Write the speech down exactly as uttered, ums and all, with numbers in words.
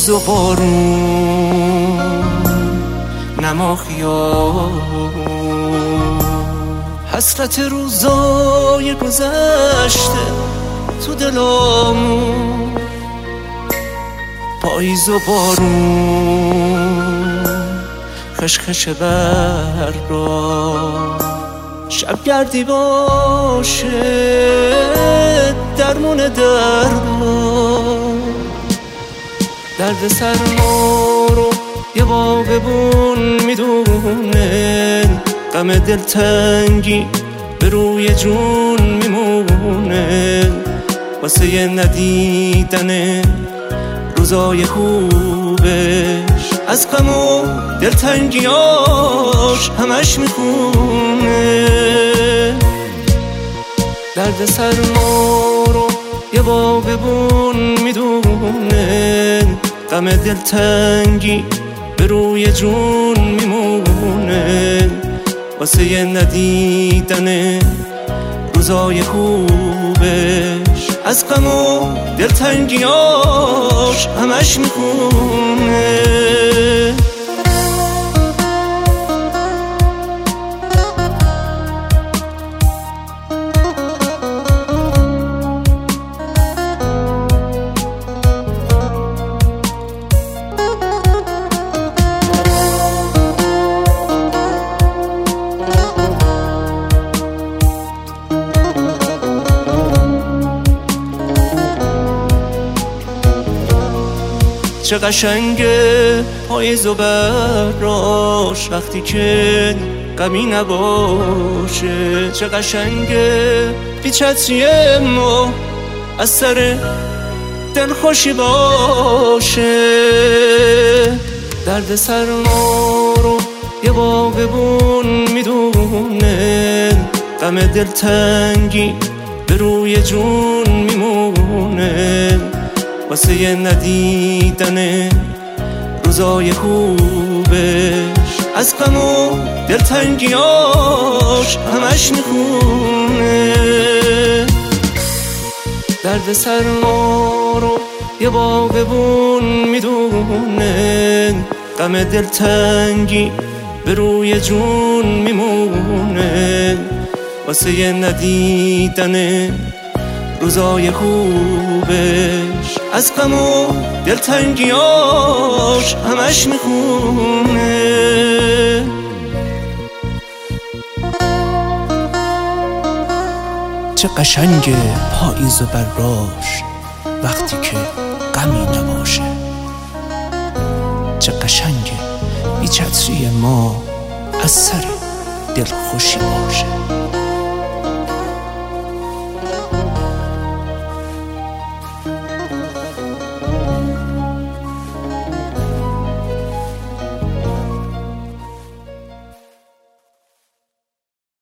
پاییز و بارون نما خیابون، حسرت روزای گذشته تو دلامون، پاییز و بارون خشخش برگا، شبگردی باشه درمون دردا، درد سر ما رو یه باغبون میدونه، غم دلتنگی به روی جون میمونه، واسه یه ندیدن روزای خوبش از غم و دلتنگیاش همش میخونه. درد سر ما رو یه باغبون میدونه، غم دلتنگی به روی جون میمونه، واسه یه ندیدن روزای خوبش از غم و دلتنگیاش همش میخونه. چه قشنگه پاییز و براش وقتی که غمی نباشه، چه قشنگه بی چتری ما از سر دلخوشی باشه، درد سر ما رو یه باغبون میدونه، غم دلتنگی به روی جون میمونه، واسه یه ندیدن روزای خوبش از غم و دلتنگیاش همش میخونه. درد سر ما رو یه باغبون میدونه، غم دلتنگی به روی جون میمونه، واسه یه ندیدن روزای خوبش از غم و دلتنگیاش همش میخونه. چه قشنگه پاییز و براش وقتی که غمی نباشه، چه قشنگه بی چتری ما از سر دلخوشی باشه.